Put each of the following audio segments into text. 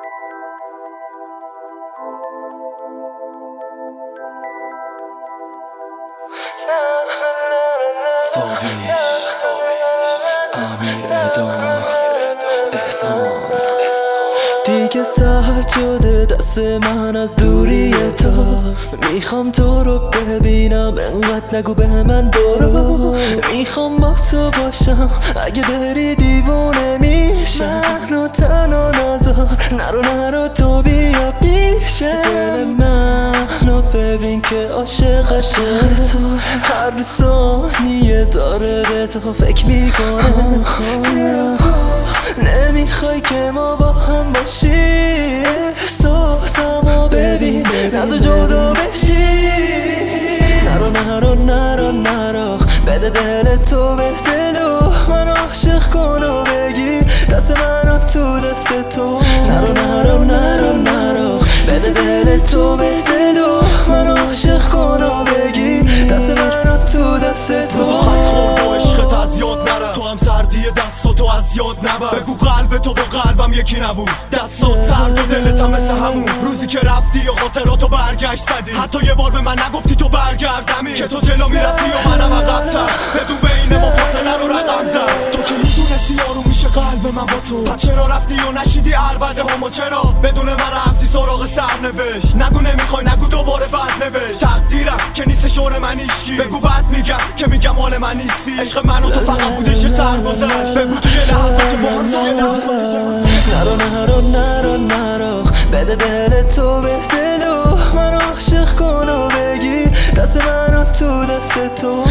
ساویش امیر ادام احسان دیگه سرد شده دست من از دوری تو. میخوام تو رو ببینم انقدر نگو به من برو. میخوام با تو باشم اگه بری دیوونه میشم. و تن و نازا نرو تو بیا پیشه دل منو ببین که عاشق تو. هر ثانیه داره به تو فکر میکنه. چرا تو نمیخوای که ما با هم باشی؟ احساسمو ببین نزو جدا بشی. نرو بده دل تو به دلو من عاشق کن و بگی دست منو تو دست تو. نرو بده دل تو به دلو من عاشق کن و بگی دست منو تو دست تو. خط خورد و عشقت از یاد نره. تو هم سردی دستاتو از یاد نبر. بگو قلب تو با قلبم یکی نبود. دستات سرد و دلت هم مثل همون روزی که رفتی و خاطراتو برگشت زدی. حتی یه بار به من نگفتی تو برگردمی که تو جلو میرفتی و منم عقب‌تر. بدون بین ما فاصله رو رقم زد. تو که میدونستی آروم میشه قلب من با تو. پس چرا رفتی و نشیدی عربده همو؟ چرا بدون من رفتی سراغ سرنوشت؟ نگو نمیخوای نگو دوباره بد نوشت. تقدیرم که نیست شور من ایشکی. بگو بد میگم که میگم مال من نیستی. عشق من و تو فقط بودش سرگذشت. بگو توی لحظات با هم سایه نرو بده دل تو به دلو من عاشق کن و بگی دست منو تو دست تو.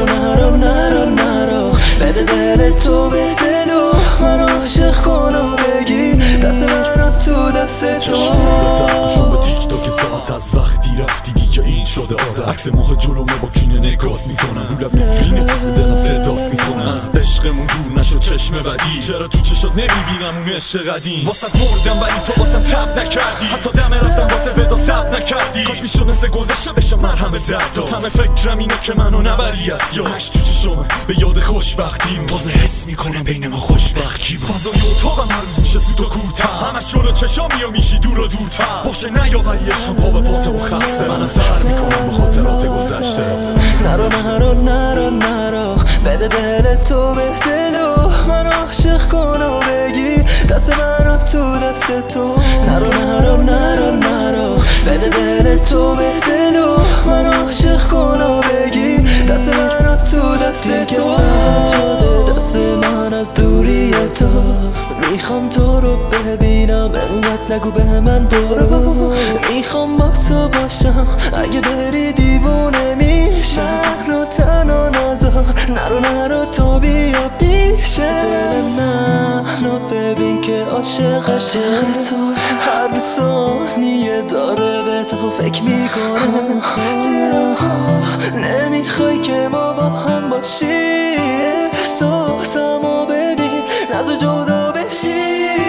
نرو بده دل تو به دلو من عاشق کن و بگی دست منو تو دست تو. شما تیک تاک ساعت از وقتی رفتی دیگه این شده عادت. عکس ماه جلومه با کینه نگات میکنم. رو لب نفرینت دلم صدات میکنم. از عشقمون دور نشو چشم بدی. چرا تو چشات نمیبینم اون عشق قدیم؟ واسط مردم ولی تو واسم تب نکردی. حتی دم رفتم واسه ودا سب نکردی. کاش میشد مثل گذشته بشم مرهم دردا. تمام فکرم اینه که منو نبری از یاد. هشت تو چشمه به یاد خوشبختیم. باز حس میکنم بین ما خوشبختی. فضای اتاقم هر روز میشه سوت و کوتاه. همش جلو چشامی و میشی دور و دورتر. باشه نیاوری عشقم پا به پات و خسته. منم سر میکنم با خاطرات گذشته. نرو بده دل تو به دلو من عاشق کن و بگی دست منو تو دست تو. نرو بده دل تو به دلو من عاشق کن و بگی دست منو تو دست تو. سرد شده دست من از دوری تو. میخوام تو رو ببینم انقدر نگو به من برو. میخوام با تو باشم اگه بری دیوونه میشم. و تن و نازا نرو تو بیا پیشه دل منو ببین که عاشق تو. هر ثانیه داره به تو فکر میکنه. چرا تو نمیخوای که ما با هم باشی؟ احساسمو ببین نزو جدا بشی.